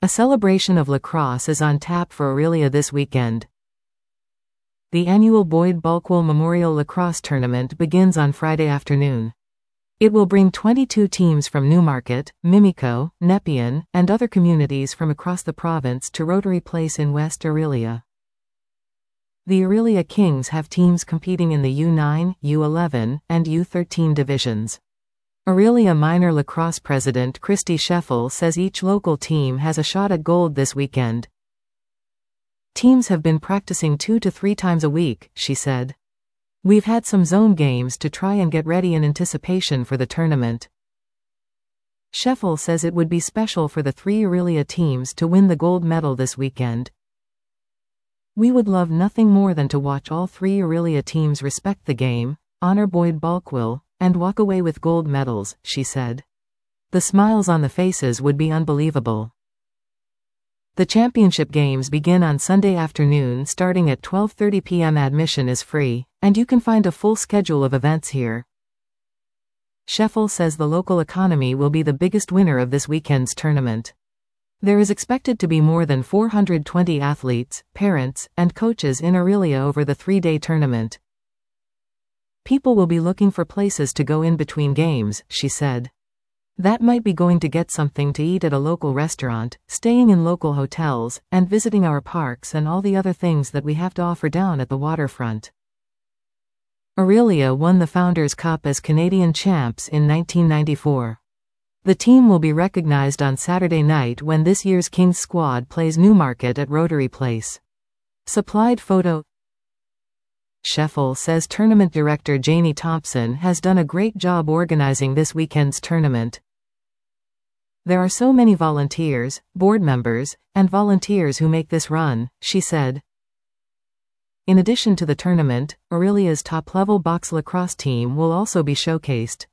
A celebration of lacrosse is on tap for Orillia this weekend. The annual Boyd Balkwell Memorial Lacrosse Tournament begins on Friday afternoon. It will bring 22 teams from Newmarket, Mimico, Nepean, and other communities from across the province to Rotary Place in West Orillia. The Orillia Kings have teams competing in the U9, U11, and U13 divisions. Orillia Minor Lacrosse President Christy Scheffel says each local team has a shot at gold this weekend. Teams have been practicing 2 to 3 times a week, she said. We've had some zone games to try and get ready in anticipation for the tournament. Scheffel says it would be special for the 3 Orillia teams to win the gold medal this weekend. We would love nothing more than to watch all 3 Orillia teams respect the game, honor Boyd Balkwell, and walk away with gold medals, she said. The smiles on the faces would be unbelievable. The championship games begin on Sunday afternoon starting at 12:30 p.m. Admission is free, and you can find a full schedule of events here. Scheffel says the local economy will be the biggest winner of this weekend's tournament. There is expected to be more than 420 athletes, parents, and coaches in Orillia over the 3-day tournament. People will be looking for places to go in between games, she said. That might be going to get something to eat at a local restaurant, staying in local hotels, and visiting our parks and all the other things that we have to offer down at the waterfront. Orillia won the Founders Cup as Canadian champs in 1994. The team will be recognized on Saturday night when this year's Kings squad plays Newmarket at Rotary Place. Supplied photo. Scheffel says tournament director Janie Thompson has done a great job organizing this weekend's tournament. There are so many volunteers, board members, and volunteers who make this run, she said. In addition to the tournament, Orillia's top-level box lacrosse team will also be showcased.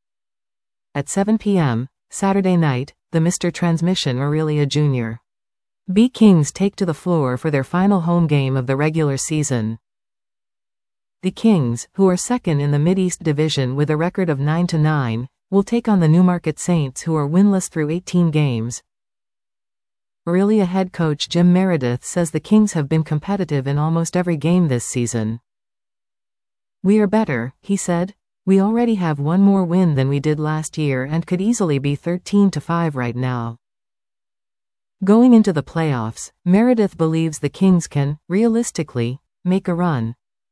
At 7 p.m., Saturday night, the Mr. Transmission Orillia Jr. B Kings take to the floor for their final home game of the regular season. The Kings, who are second in the Mid-East Division with a record of 9-9, will take on the Newmarket Saints who are winless through 18 games. Orillia head coach Jim Meredith says the Kings have been competitive in almost every game this season. We are better, he said. We already have one more win than we did last year and could easily be 13-5 right now. Going into the playoffs, Meredith believes the Kings can, realistically, make a run.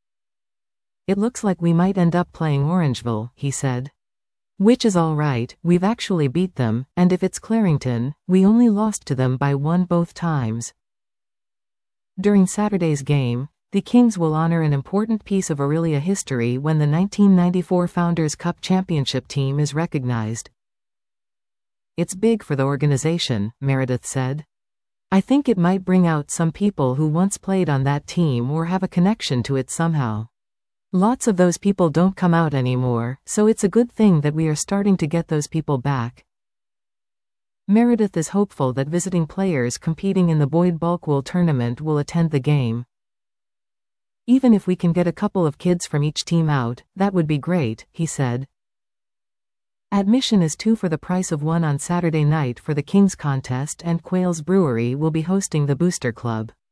It looks like we might end up playing Orangeville, he said. Which is all right, we've actually beat them, and if it's Clarington, we only lost to them by 1 both times. During Saturday's game, the Kings will honor an important piece of Orillia history when the 1994 Founders Cup Championship team is recognized. It's big for the organization, Meredith said. I think it might bring out some people who once played on that team or have a connection to it somehow. Lots of those people don't come out anymore, so it's a good thing that we are starting to get those people back. Meredith is hopeful that visiting players competing in the Boyd Balkwell tournament will attend the game. Even if we can get a couple of kids from each team out, that would be great, he said. Admission is 2 for the price of 1 on Saturday night for the Kings contest, and Quails Brewery will be hosting the Booster Club.